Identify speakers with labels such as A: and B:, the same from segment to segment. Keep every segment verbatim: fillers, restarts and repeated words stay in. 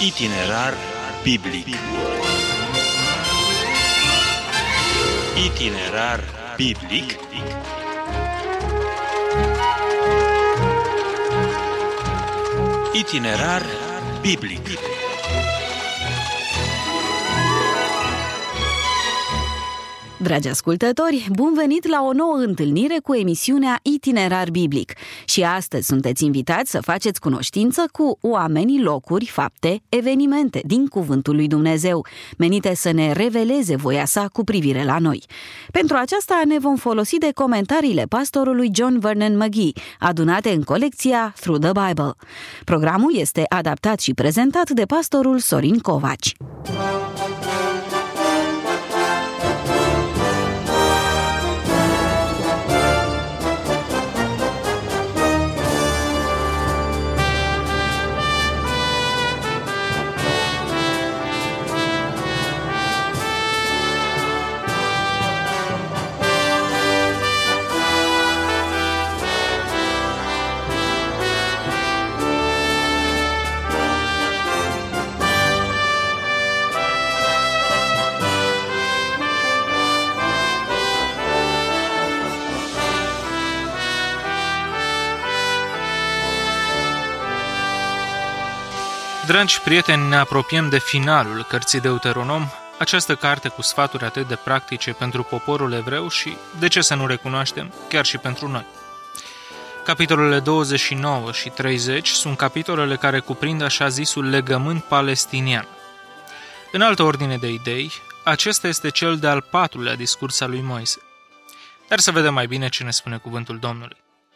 A: Itinerar biblic. Itinerar biblic. Itinerar biblic.
B: Dragi ascultători, bun venit la o nouă întâlnire cu emisiunea Itinerar Biblic. Și astăzi sunteți invitați să faceți cunoștință cu oamenii, locuri, fapte, evenimente din Cuvântul lui Dumnezeu, menite să ne reveleze voia sa cu privire la noi. Pentru aceasta ne vom folosi de comentariile pastorului John Vernon McGee, adunate în colecția Through the Bible. Programul este adaptat și prezentat de pastorul Sorin Covaci.
C: Dragi prieteni, ne apropiem de finalul cărții Deuteronom, această carte cu sfaturi atât de practice pentru poporul evreu și, de ce să nu recunoaștem, chiar și pentru noi. Capitolele douăzeci și nouă și treizeci sunt capitolele care cuprind așa zisul legământ palestinian. În altă ordine de idei, acesta este cel de-al patrulea discurs al lui Moise. Dar să vedem mai bine ce ne spune cuvântul Domnului.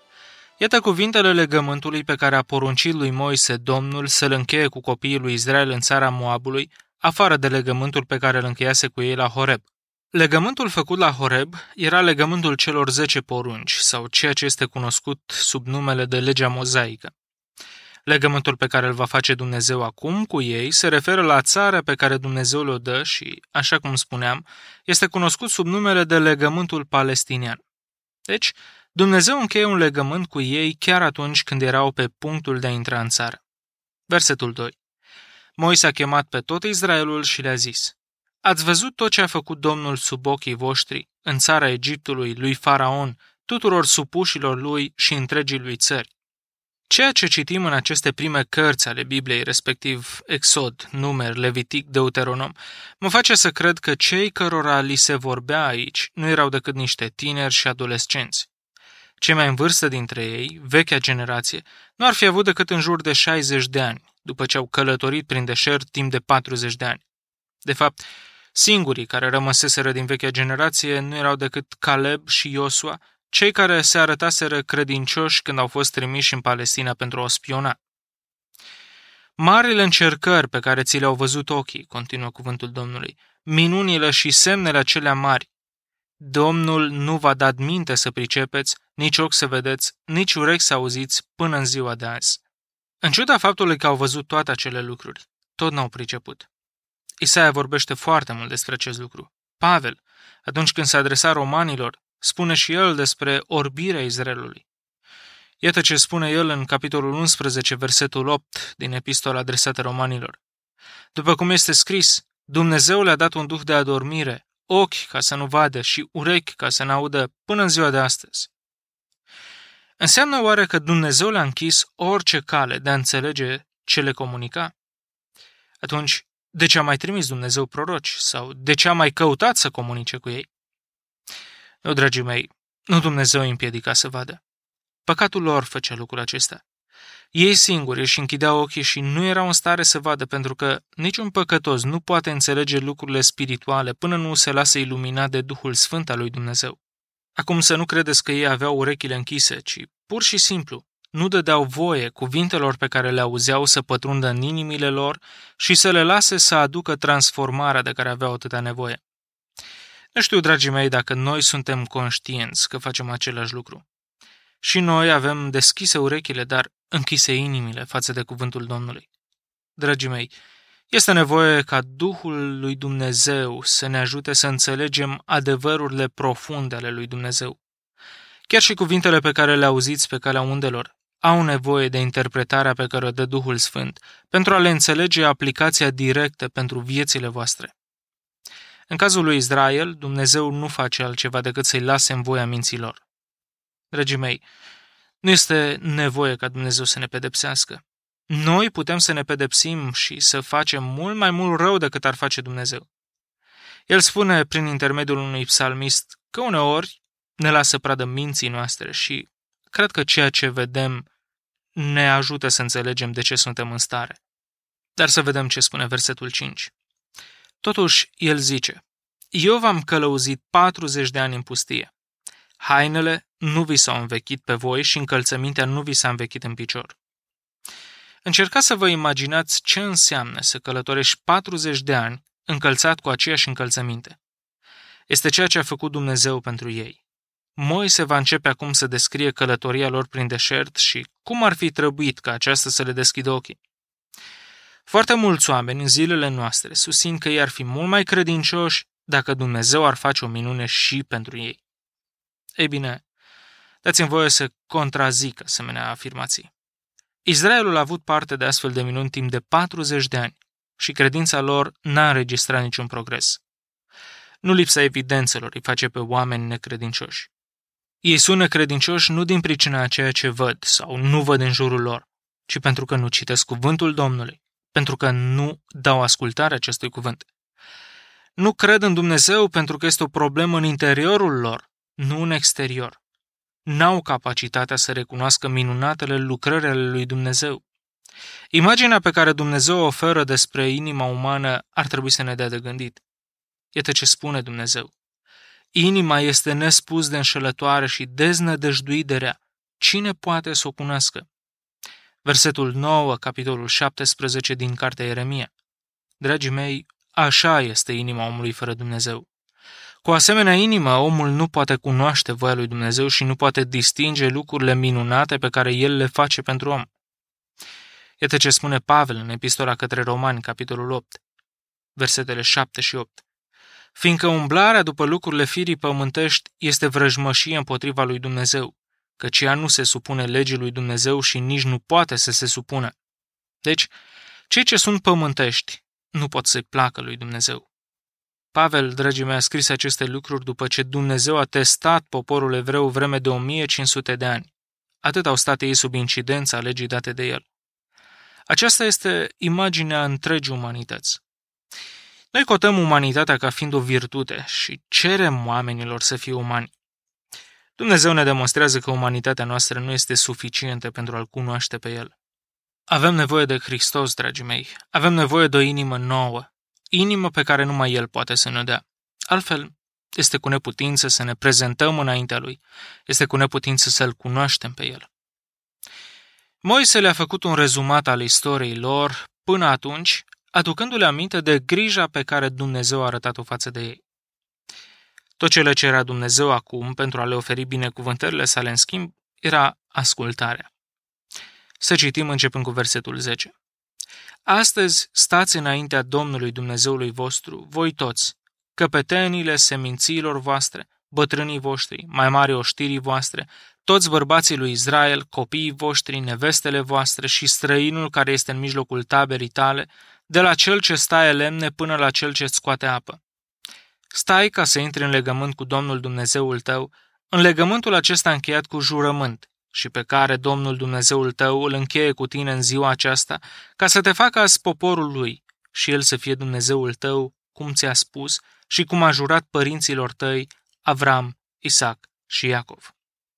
C: Iată cuvintele legământului pe care a poruncit lui Moise Domnul să-l încheie cu copiii lui Israel în țara Moabului, afară de legământul pe care îl încheiase cu ei la Horeb. Legământul făcut la Horeb era legământul celor zece porunci, sau ceea ce este cunoscut sub numele de legea mozaică. Legământul pe care îl va face Dumnezeu acum cu ei se referă la țara pe care Dumnezeu le-o dă și, așa cum spuneam, este cunoscut sub numele de legământul palestinian. Deci, Dumnezeu încheie un legământ cu ei chiar atunci când erau pe punctul de a intra în țară. Versetul doi. Moise a chemat pe tot Israelul și le-a zis: Ați văzut tot ce a făcut Domnul sub ochii voștri, în țara Egiptului, lui Faraon, tuturor supușilor lui și întregii lui țări. Ceea ce citim în aceste prime cărți ale Bibliei, respectiv Exod, Numer, Levitic, Deuteronom, mă face să cred că cei cărora li se vorbea aici nu erau decât niște tineri și adolescenți. Cei mai în vârstă dintre ei, vechea generație, nu ar fi avut decât în jur de șaizeci de ani, după ce au călătorit prin deșert timp de patruzeci de ani. De fapt, singurii care rămăseseră din vechea generație nu erau decât Caleb și Iosua, cei care se arătaseră credincioși când au fost trimiși în Palestina pentru a spiona. Marile încercări pe care ți le-au văzut ochii, continuă cuvântul Domnului, minunile și semnele acelea mari, Domnul nu v-a dat minte să pricepeți, nici ochi să vedeți, nici urechi să auziți până în ziua de azi. În ciuda faptului că au văzut toate acele lucruri, tot n-au priceput. Isaia vorbește foarte mult despre acest lucru. Pavel, atunci când se adresa romanilor, spune și el despre orbirea Israelului. Iată ce spune el în capitolul unsprezece, versetul opt din epistola adresată romanilor. După cum este scris, Dumnezeu le-a dat un duh de adormire, ochi ca să nu vadă și urechi ca să n-audă până în ziua de astăzi. Înseamnă oare că Dumnezeu le-a închis orice cale de a înțelege ce le comunica? Atunci, de ce a mai trimis Dumnezeu proroci? Sau de ce a mai căutat să comunice cu ei? Nu, dragii mei, nu Dumnezeu îi împiedica să vadă. Păcatul lor făcea lucrul acesta. Ei singuri își închideau ochii și nu erau în stare să vadă, pentru că niciun păcătos nu poate înțelege lucrurile spirituale până nu se lasă iluminat de Duhul Sfânt al lui Dumnezeu. Acum să nu credeți că ei aveau urechile închise, ci pur și simplu nu dădeau voie cuvintelor pe care le auzeau să pătrundă în inimile lor și să le lase să aducă transformarea de care aveau atâta nevoie. Nu știu, dragii mei, dacă noi suntem conștienți că facem același lucru. Și noi avem deschise urechile, dar închise inimile față de cuvântul Domnului. Dragii mei, este nevoie ca Duhul lui Dumnezeu să ne ajute să înțelegem adevărurile profunde ale lui Dumnezeu. Chiar și cuvintele pe care le auziți pe calea undelor, au nevoie de interpretarea pe care o dă Duhul Sfânt pentru a le înțelege aplicația directă pentru viețile voastre. În cazul lui Israel, Dumnezeu nu face altceva decât să-i lase în voia minților. Dragii mei, nu este nevoie ca Dumnezeu să ne pedepsească. Noi putem să ne pedepsim și să facem mult mai mult rău decât ar face Dumnezeu. El spune prin intermediul unui psalmist că uneori ne lasă pradă minții noastre și cred că ceea ce vedem ne ajută să înțelegem de ce suntem în stare. Dar să vedem ce spune versetul cinci. Totuși, el zice, eu v-am călăuzit patruzeci de ani în pustie. Hainele nu vi s-au învechit pe voi și încălțămintea nu vi s-a învechit în picior. Încercați să vă imaginați ce înseamnă să călătorești patruzeci de ani încălțat cu aceeași încălțăminte. Este ceea ce a făcut Dumnezeu pentru ei. Moise va începe acum să descrie călătoria lor prin deșert și cum ar fi trebuit ca aceasta să le deschidă ochii. Foarte mulți oameni în zilele noastre susțin că ei ar fi mult mai credincioși dacă Dumnezeu ar face o minune și pentru ei. Ei bine, dați-mi voie să contrazic asemenea afirmații. Israelul a avut parte de astfel de minuni timp de patruzeci de ani și credința lor n-a înregistrat niciun progres. Nu lipsa evidențelor îi face pe oameni necredincioși. Ei sună credincioși nu din pricina a ceea ce văd sau nu văd în jurul lor, ci pentru că nu citesc cuvântul Domnului, pentru că nu dau ascultare acestui cuvânt. Nu cred în Dumnezeu pentru că este o problemă în interiorul lor, nu în exterior. N-au capacitatea să recunoască minunatele lucrări ale lui Dumnezeu. Imaginea pe care Dumnezeu o oferă despre inima umană ar trebui să ne dea de gândit. Iată ce spune Dumnezeu. Inima este nespus de înșelătoare și deznădăjduit de rea. Cine poate să o cunoască? Versetul nouă, capitolul șaptesprezece din cartea Ieremia. Dragii mei, așa este inima omului fără Dumnezeu. Cu asemenea inimă, omul nu poate cunoaște voia lui Dumnezeu și nu poate distinge lucrurile minunate pe care El le face pentru om. Iată ce spune Pavel în epistola către Romani, capitolul opt, versetele șapte și opt. Fiindcă umblarea după lucrurile firii pământești este vrăjmășie împotriva lui Dumnezeu, căci ea nu se supune legii lui Dumnezeu și nici nu poate să se supună. Deci, cei ce sunt pământești nu pot să-i placă lui Dumnezeu. Pavel, dragii mei, a scris aceste lucruri după ce Dumnezeu a testat poporul evreu vreme de o mie cinci sute de ani. Atât au stat ei sub incidența legii date de el. Aceasta este imaginea întregii umanități. Noi cotăm umanitatea ca fiind o virtute și cerem oamenilor să fie umani. Dumnezeu ne demonstrează că umanitatea noastră nu este suficientă pentru a-L cunoaște pe El. Avem nevoie de Hristos, dragii mei. Avem nevoie de o inimă nouă, inimă pe care numai El poate să ne dea. Altfel, este cu neputință să ne prezentăm înaintea Lui, este cu neputință să-L cunoaștem pe El. Moise le-a făcut un rezumat al istoriei lor până atunci, aducându-le aminte de grija pe care Dumnezeu a arătat-o față de ei. Tot ce le cerea Dumnezeu acum pentru a le oferi binecuvântările sale în schimb era ascultarea. Să citim începând cu versetul zece. Astăzi stați înaintea Domnului Dumnezeului vostru, voi toți, căpetenile semințiilor voastre, bătrânii voștri, mai mari oștirii voastre, toți bărbații lui Israel, copiii voștri, nevestele voastre și străinul care este în mijlocul taberii tale, de la cel ce staie lemne până la cel ce scoate apă. Stai ca să intri în legământ cu Domnul Dumnezeul tău, în legământul acesta încheiat cu jurământ și pe care Domnul Dumnezeul tău îl încheie cu tine în ziua aceasta, ca să te facă azi poporul lui și el să fie Dumnezeul tău, cum ți-a spus și cum a jurat părinților tăi, Avram, Isaac și Iacov.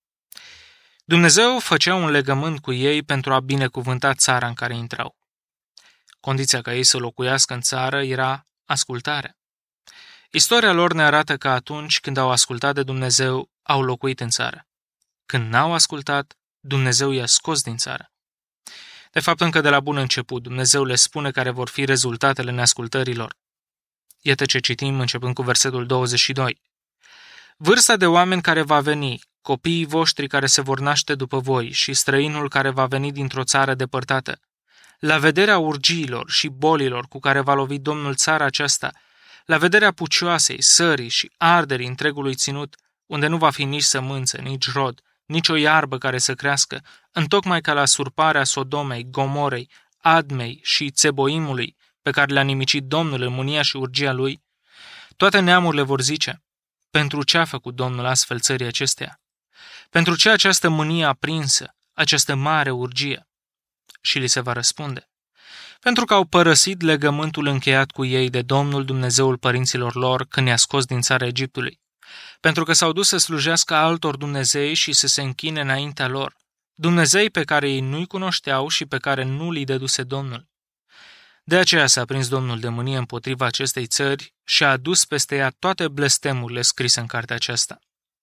C: Dumnezeu făcea un legământ cu ei pentru a binecuvânta țara în care intrau. Condiția ca ei să locuiască în țară era ascultarea. Istoria lor ne arată că atunci când au ascultat de Dumnezeu, au locuit în țară. Când n-au ascultat, Dumnezeu i-a scos din țară. De fapt, încă de la bun început, Dumnezeu le spune care vor fi rezultatele neascultărilor. Iată ce citim începând cu versetul douăzeci și doi. Vârsta de oameni care va veni, copiii voștri care se vor naște după voi și străinul care va veni dintr-o țară depărtată, la vederea urgiilor și bolilor cu care va lovi Domnul țara aceasta, la vederea pucioasei, sării și arderii întregului ținut, unde nu va fi nici sămânță, nici rod, nici o iarbă care să crească, întocmai ca la surparea Sodomei, Gomorei, Admei și Țeboimului, pe care le-a nimicit Domnul în mânia și urgia lui, toate neamurile vor zice: pentru ce a făcut Domnul astfel țării acesteia? Pentru ce această mânie aprinsă, această mare urgie? Și li se va răspunde: pentru că au părăsit legământul încheiat cu ei de Domnul Dumnezeul părinților lor când i-a scos din țara Egiptului, pentru că s-au dus să slujească altor dumnezei și să se închine înaintea lor, dumnezei pe care ei nu-i cunoșteau și pe care nu li dăduse Domnul. De aceea s-a prins Domnul de mânie împotriva acestei țări și a adus peste ea toate blestemurile scrise în cartea aceasta.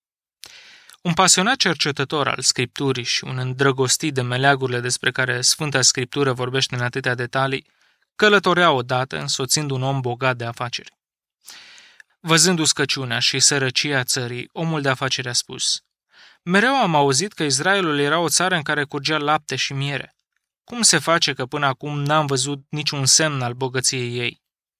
C: Un pasionat cercetător al Scripturii și un îndrăgostit de meleagurile despre care Sfânta Scriptură vorbește în atâtea detalii, călătorea odată însoțind un om bogat de afaceri. Văzând uscăciunea și sărăcia țării, omul de afaceri a spus: mereu am auzit că Israelul era o țară în care curgea lapte și miere. Cum se face că până acum n-am văzut niciun semn al bogăției ei?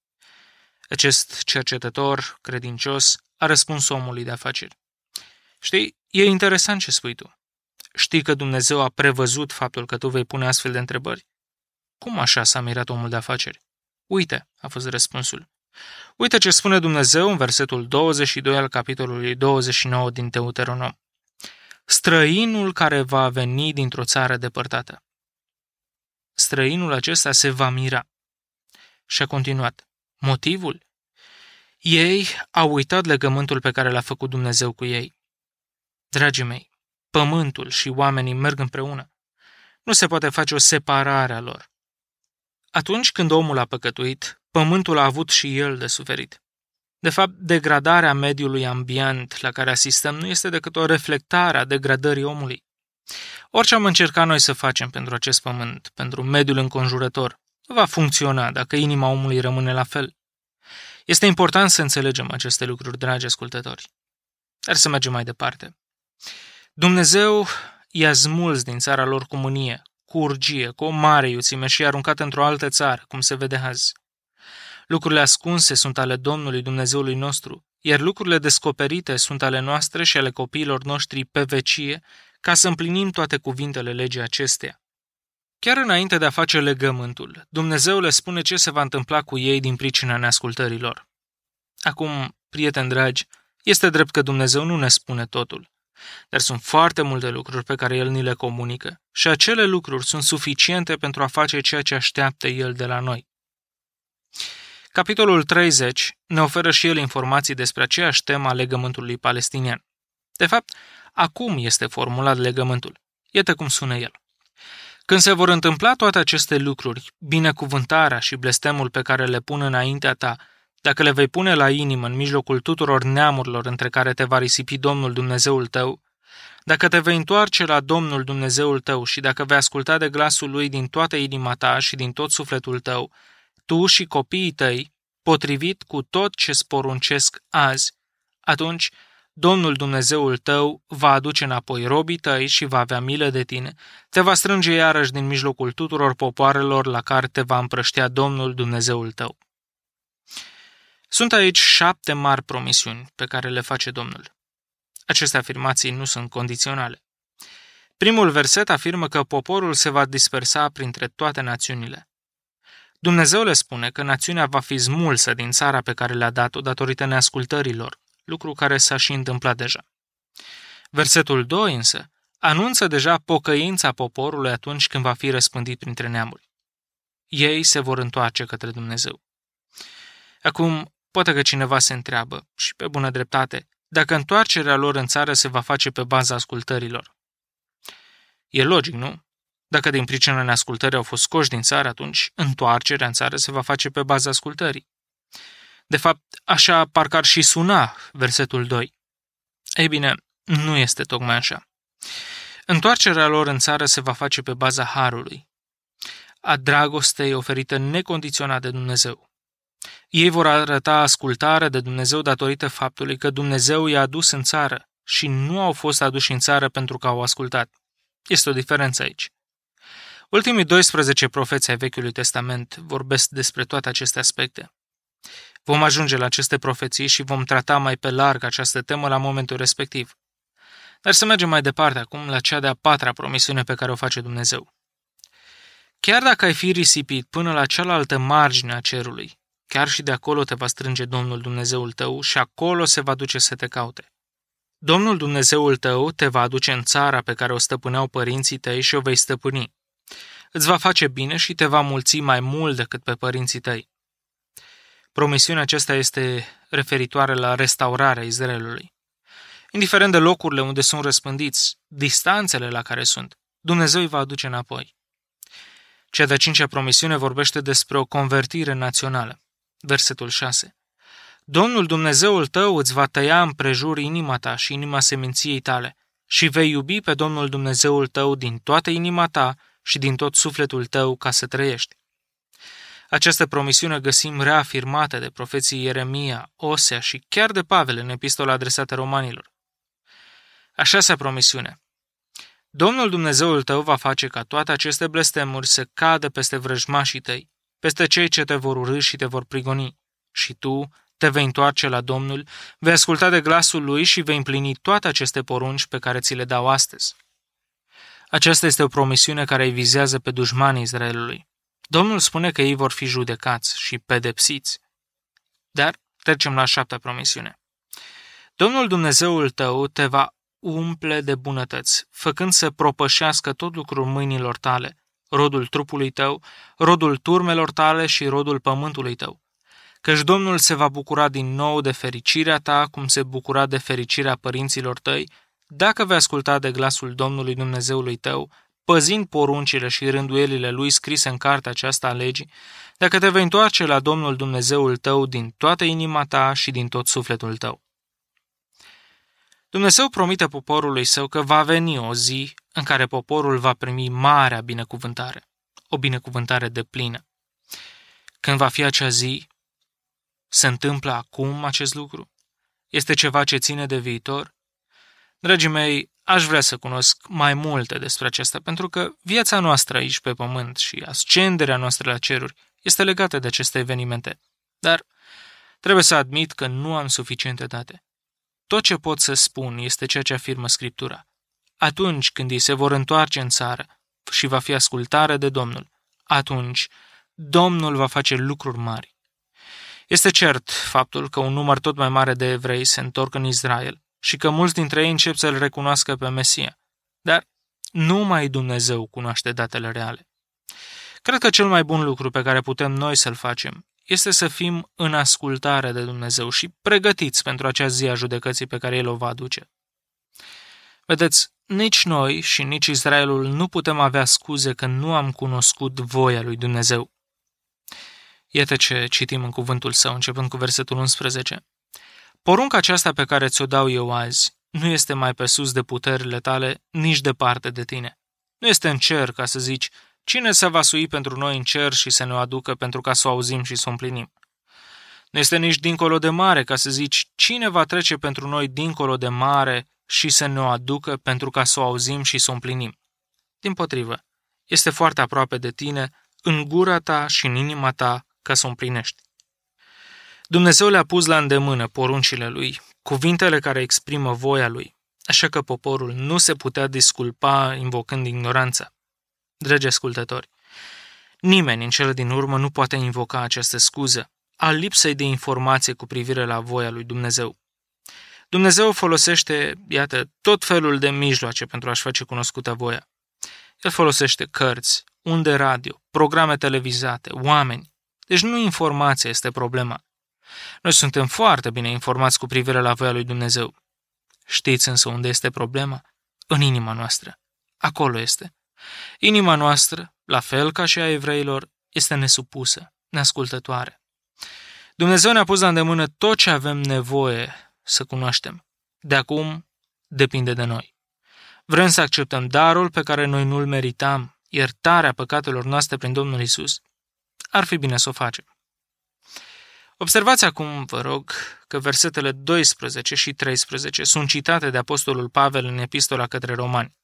C: Acest cercetător credincios a răspuns omului de afaceri: știi, e interesant ce spui tu. Știi că Dumnezeu a prevăzut faptul că tu vei pune astfel de întrebări? Cum așa? S-a mirat omul de afaceri. Uite, a fost răspunsul. Uite ce spune Dumnezeu în versetul douăzeci și doi al capitolului douăzeci și nouă din Deuteronom. Străinul care va veni dintr-o țară depărtată. Străinul acesta se va mira. Și a continuat. Motivul? Ei au uitat legământul pe care l-a făcut Dumnezeu cu ei. Dragii mei, pământul și oamenii merg împreună. Nu se poate face o separare a lor. Atunci când omul a păcătuit, pământul a avut și el de suferit. De fapt, degradarea mediului ambient la care asistăm nu este decât o reflectare a degradării omului. Orice am încercat noi să facem pentru acest pământ, pentru mediul înconjurător, nu va funcționa dacă inima omului rămâne la fel. Este important să înțelegem aceste lucruri, dragi ascultători. Dar să mergem mai departe. Dumnezeu i-a smuls din țara lor cu mânie, cu urgie, cu o mare iuțime și i-a aruncat într-o altă țară, cum se vede azi. Lucrurile ascunse sunt ale Domnului Dumnezeului nostru, iar lucrurile descoperite sunt ale noastre și ale copiilor noștri pe vecie, ca să împlinim toate cuvintele legii acesteia. Chiar înainte de a face legământul, Dumnezeu le spune ce se va întâmpla cu ei din pricina neascultărilor. Acum, prieteni dragi, este drept că Dumnezeu nu ne spune totul, dar sunt foarte multe lucruri pe care El ni le comunică și acele lucruri sunt suficiente pentru a face ceea ce așteaptă El de la noi. Capitolul treizeci ne oferă și el informații despre aceeași temă a legământului palestinian. De fapt, acum este formulat legământul. Iată cum sună el. Când se vor întâmpla toate aceste lucruri, binecuvântarea și blestemul pe care le pun înaintea ta, dacă le vei pune la inimă în mijlocul tuturor neamurilor între care te va risipi Domnul Dumnezeul tău, dacă te vei întoarce la Domnul Dumnezeul tău și dacă vei asculta de glasul Lui din toată inima ta și din tot sufletul tău, tu și copiii tăi, potrivit cu tot ce-ți poruncesc azi, atunci Domnul Dumnezeul tău va aduce înapoi robii tăi și va avea milă de tine, te va strânge iarăși din mijlocul tuturor popoarelor la care te va împrăștea Domnul Dumnezeul tău. Sunt aici șapte mari promisiuni pe care le face Domnul. Aceste afirmații nu sunt condiționale. Primul verset afirmă că poporul se va dispersa printre toate națiunile. Dumnezeu le spune că națiunea va fi smulsă din țara pe care le-a dat-o datorită neascultărilor, lucru care s-a și întâmplat deja. Versetul doi însă anunță deja pocăința poporului atunci când va fi răspândit printre neamuri. Ei se vor întoarce către Dumnezeu. Acum, poate că cineva se întreabă, și pe bună dreptate, dacă întoarcerea lor în țară se va face pe baza ascultărilor. E logic, nu? Dacă din pricina neascultării au fost scoși din țară, atunci întoarcerea în țară se va face pe baza ascultării. De fapt, așa parcă ar și suna versetul doi. Ei bine, nu este tocmai așa. Întoarcerea lor în țară se va face pe baza harului, a dragostei oferite necondiționat de Dumnezeu. Ei vor arăta ascultare de Dumnezeu datorită faptului că Dumnezeu i-a adus în țară și nu au fost aduși în țară pentru că au ascultat. Este o diferență aici. Ultimii doisprezece profeți ai Vechiului Testament vorbesc despre toate aceste aspecte. Vom ajunge la aceste profeții și vom trata mai pe larg această temă la momentul respectiv. Dar să mergem mai departe acum la cea de-a patra promisiune pe care o face Dumnezeu. Chiar dacă ai fi risipit până la cealaltă margine a cerului, chiar și de acolo te va strânge Domnul Dumnezeul tău și acolo se va duce să te caute. Domnul Dumnezeul tău te va aduce în țara pe care o stăpâneau părinții tăi și o vei stăpâni. Îți va face bine și te va mulți mai mult decât pe părinții tăi. Promisiunea aceasta este referitoare la restaurarea Israelului. Indiferent de locurile unde sunt răspândiți, distanțele la care sunt, Dumnezeu îi va aduce înapoi. Cea de-a cincea promisiune vorbește despre o convertire națională. Versetul șase. Domnul Dumnezeul tău îți va tăia împrejur inima ta și inima seminției tale și vei iubi pe Domnul Dumnezeul tău din toată inima ta și din tot sufletul tău ca să trăiești. Această promisiune găsim reafirmată de profeții Ieremia, Osea și chiar de Pavel în epistola adresată romanilor. A șasea promisiune. Domnul Dumnezeul tău va face ca toate aceste blestemuri să cadă peste vrăjmașii tăi, peste cei ce te vor urî și te vor prigoni. Și tu te vei întoarce la Domnul, vei asculta de glasul lui și vei împlini toate aceste porunci pe care ți le dau astăzi. Aceasta este o promisiune care îi vizează pe dușmanii Israelului. Domnul spune că ei vor fi judecați și pedepsiți. Dar trecem la a șaptea promisiune. Domnul Dumnezeul tău te va umple de bunătăți, făcând să propășească tot lucrul mâinilor tale, rodul trupului tău, rodul turmelor tale și rodul pământului tău. Căci Domnul se va bucura din nou de fericirea ta, cum se bucura de fericirea părinților tăi, dacă vei asculta de glasul Domnului Dumnezeului tău, păzind poruncile și rânduielile lui scrise în cartea aceasta a legii, dacă te vei întoarce la Domnul Dumnezeul tău din toată inima ta și din tot sufletul tău. Dumnezeu promite poporului său că va veni o zi în care poporul va primi marea binecuvântare, o binecuvântare deplină. Când va fi acea zi, se întâmplă acum acest lucru? Este ceva ce ține de viitor? Dragii mei, aș vrea să cunosc mai multe despre aceasta, pentru că viața noastră aici pe pământ și ascenderea noastră la ceruri este legată de aceste evenimente. Dar trebuie să admit că nu am suficiente date. Tot ce pot să spun este ceea ce afirmă Scriptura. Atunci când ei se vor întoarce în țară și va fi ascultare de Domnul, atunci Domnul va face lucruri mari. Este cert faptul că un număr tot mai mare de evrei se întorc în Israel și că mulți dintre ei încep să-L recunoască pe Mesia. Dar numai Dumnezeu cunoaște datele reale. Cred că cel mai bun lucru pe care putem noi să-l facem este să fim în ascultare de Dumnezeu și pregătiți pentru acea zi a judecății pe care El o va aduce. Vedeți, nici noi și nici Israelul nu putem avea scuze că nu am cunoscut voia lui Dumnezeu. Iată ce citim în cuvântul Său, începând cu versetul unsprezece. Porunca aceasta pe care ți-o dau eu azi nu este mai pe sus de puterile tale, nici departe de tine. Nu este în cer ca să zici, cine se va sui pentru noi în cer și să ne o aducă pentru ca să o auzim și să o împlinim? Nu este nici dincolo de mare ca să zici, cine va trece pentru noi dincolo de mare și să ne o aducă pentru ca să o auzim și să o împlinim? Dimpotrivă, este foarte aproape de tine, în gura ta și în inima ta, ca să o împlinești. Dumnezeu le-a pus la îndemână poruncile Lui, cuvintele care exprimă voia Lui, așa că poporul nu se putea disculpa invocând ignoranța. Dragi ascultători, nimeni în cele din urmă nu poate invoca această scuză a lipsei de informație cu privire la voia lui Dumnezeu. Dumnezeu folosește, iată, tot felul de mijloace pentru a-și face cunoscută voia. El folosește cărți, unde radio, programe televizate, oameni. Deci nu informația este problema. Noi suntem foarte bine informați cu privire la voia lui Dumnezeu. Știți însă unde este problema? În inima noastră. Acolo este. Inima noastră, la fel ca și a evreilor, este nesupusă, neascultătoare. Dumnezeu ne-a pus la îndemână tot ce avem nevoie să cunoaștem. De acum depinde de noi. Vrem să acceptăm darul pe care noi nu-l meritam, iertarea păcatelor noastre prin Domnul Iisus? Ar fi bine să o facem. Observați acum, vă rog, că versetele doisprezece și treisprezece sunt citate de Apostolul Pavel în epistola către Romani.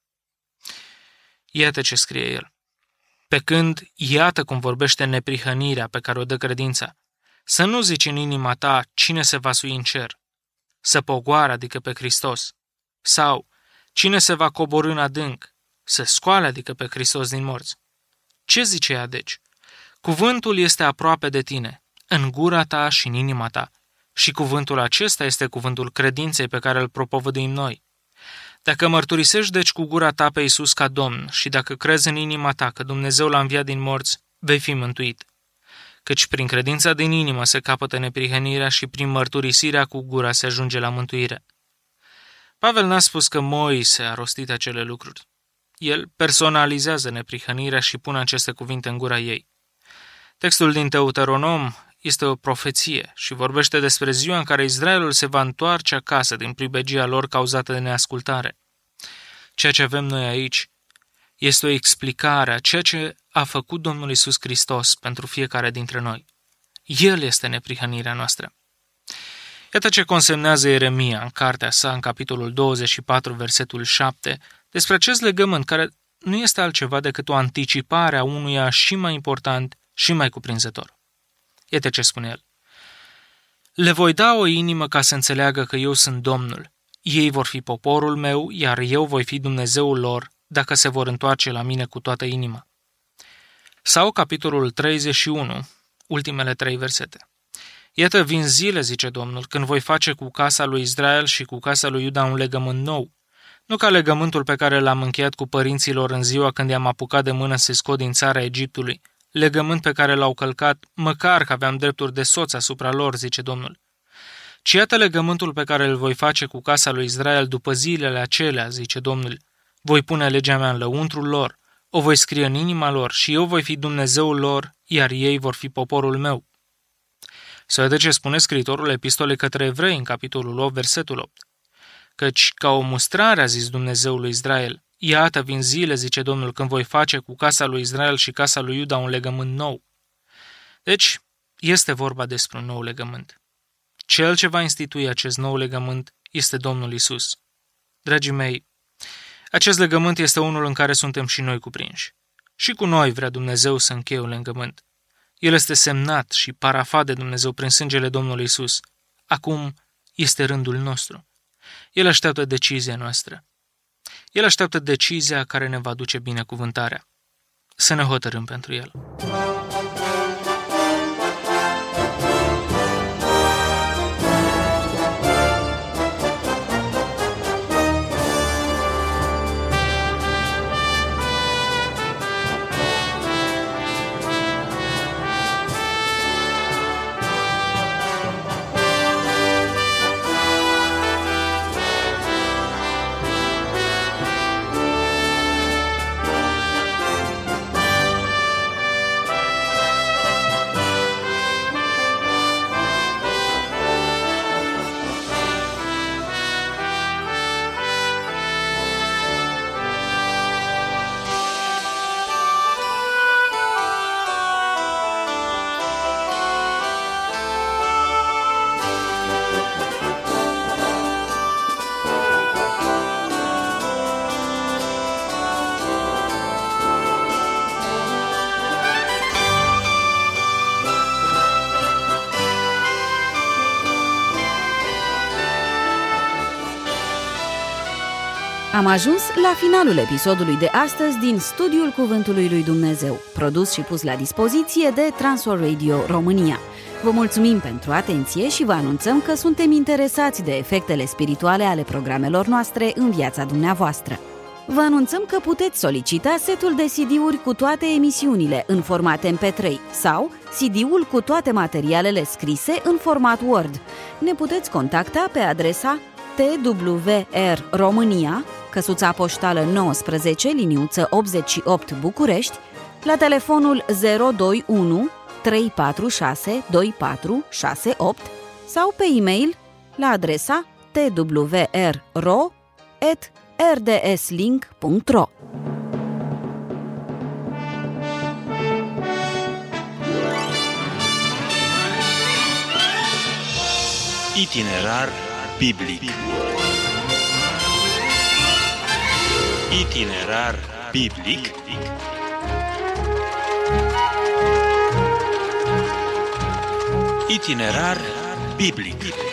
C: Iată ce scrie el. Pe când, iată cum vorbește neprihănirea pe care o dă credința, să nu zici în inima ta cine se va sui în cer, să pogoară, adică pe Hristos, sau Cine se va coborî în adânc? Se scoale, adică pe Hristos din morți. Ce zice ea, deci? Cuvântul este aproape de tine, în gura ta și în inima ta. Și cuvântul acesta este cuvântul credinței pe care îl propovăduim noi. Dacă mărturisești deci cu gura ta pe Iisus ca Domn și dacă crezi în inima ta că Dumnezeu l-a înviat din morți, vei fi mântuit. Căci prin credința din inimă se capătă neprihănirea și prin mărturisirea cu gura se ajunge la mântuire. Pavel n-a spus că Moise a rostit acele lucruri. El personalizează neprihănirea și pune aceste cuvinte în gura ei. Textul din Deuteronom este o profeție și vorbește despre ziua în care Israelul se va întoarce acasă din pribegia lor cauzată de neascultare. Ceea ce avem noi aici este o explicare a ceea ce a făcut Domnul Iisus Hristos pentru fiecare dintre noi. El este neprihănirea noastră. Iată ce consemnează Ieremia în cartea sa, în capitolul douăzeci și patru, versetul șapte, despre acest legământ care nu este altceva decât o anticipare a unuia și mai important și mai cuprinzător. Iată ce spune el. Le voi da o inimă ca să înțeleagă că eu sunt Domnul. Ei vor fi poporul meu, iar eu voi fi Dumnezeul lor, dacă se vor întoarce la mine cu toată inima. Sau capitolul treizeci și unu, ultimele trei versete. Iată, vin zile, zice Domnul, când voi face cu casa lui Israel și cu casa lui Iuda un legământ nou, nu ca legământul pe care l-am încheiat cu părinților în ziua când i-am apucat de mână să-i scot din țara Egiptului, legământ pe care l-au călcat, măcar că aveam drepturi de soț asupra lor, zice Domnul. Ci iată legământul pe care îl voi face cu casa lui Israel după zilele acelea, zice Domnul. Voi pune legea mea în lăuntrul lor, o voi scrie în inima lor și eu voi fi Dumnezeul lor, iar ei vor fi poporul meu. Să vedem ce spune scriitorul epistolei către evrei în capitolul opt, versetul opt. Căci, ca o mustrare, a zis Dumnezeul lui Israel, iată vin zile, zice Domnul, când voi face cu casa lui Israel și casa lui Iuda un legământ nou. Deci, este vorba despre un nou legământ. Cel ce va institui acest nou legământ este Domnul Iisus. Dragii mei, acest legământ este unul în care suntem și noi cuprinși. Și cu noi vrea Dumnezeu să încheie un legământ. El este semnat și parafat de Dumnezeu prin sângele Domnului Iisus. Acum este rândul nostru. El așteaptă decizia noastră. El așteaptă decizia care ne va duce binecuvântarea. Să ne hotărâm pentru El.
B: Am ajuns la finalul episodului de astăzi din Studiul Cuvântului lui Dumnezeu, produs și pus la dispoziție de Transworld Radio România. Vă mulțumim pentru atenție și vă anunțăm că suntem interesați de efectele spirituale ale programelor noastre în viața dumneavoastră. Vă anunțăm că puteți solicita setul de C D-uri cu toate emisiunile în format M P trei sau C D-ul cu toate materialele scrise în format Word. Ne puteți contacta pe adresa T W R România, căsuța poștală nouăsprezece, liniuță optzeci și opt București, la telefonul zero doi unu trei patru șase doi patru șase opt sau pe e-mail la adresa t w r ro at r d s link punct r o.
A: Itinerar biblic. Itinerar biblic. Itinerar biblic.